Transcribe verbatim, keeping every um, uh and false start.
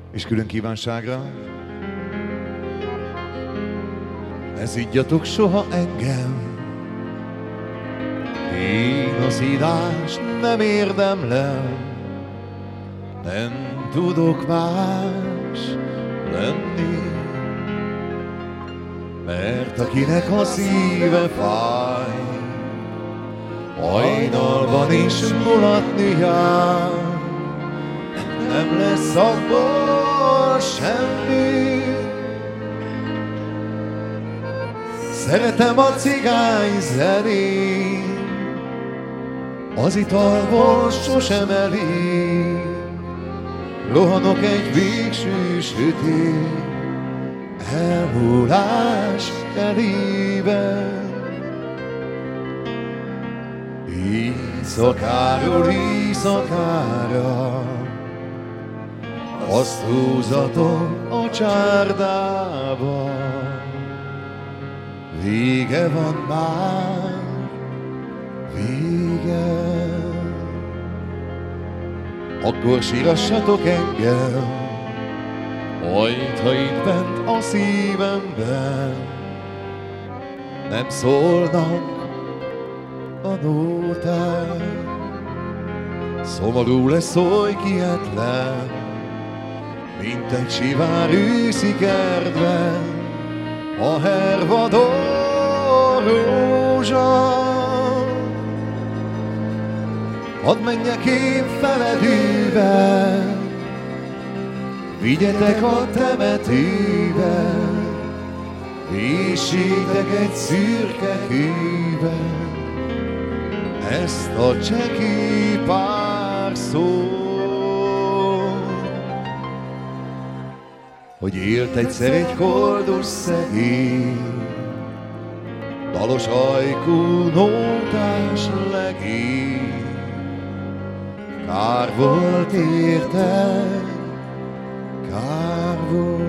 És külön kívánságra: ne szidjatok soha engem, én a szídást nem érdemlem, nem tudok más lenni, mert akinek a szíve fáj, hajnalban is mulatni jár, nem lesz abból semmi. Szeretem a cigány zenét, az italból sosem elég, rohanok egy végső sötét elmúlás elében. Éjszakáról éjszakára azt húzatom a csárdába, vége van már, vége. Akkor sírassatok engem, majd ha itt bent a szívemben nem szólnak a nóták. Szomorú lesz oly kietlen, mint egy sivár őszi kertben a hervadó rózsa. Hadd menjek én feledőbe, vigyetek a temetőbe, véssétek egy szürke kőbe ezt a csekély pár szót, hogy élt egyszer egy koldus szegény, dalos ajkú nótás legény. Kár volt érte, kár volt.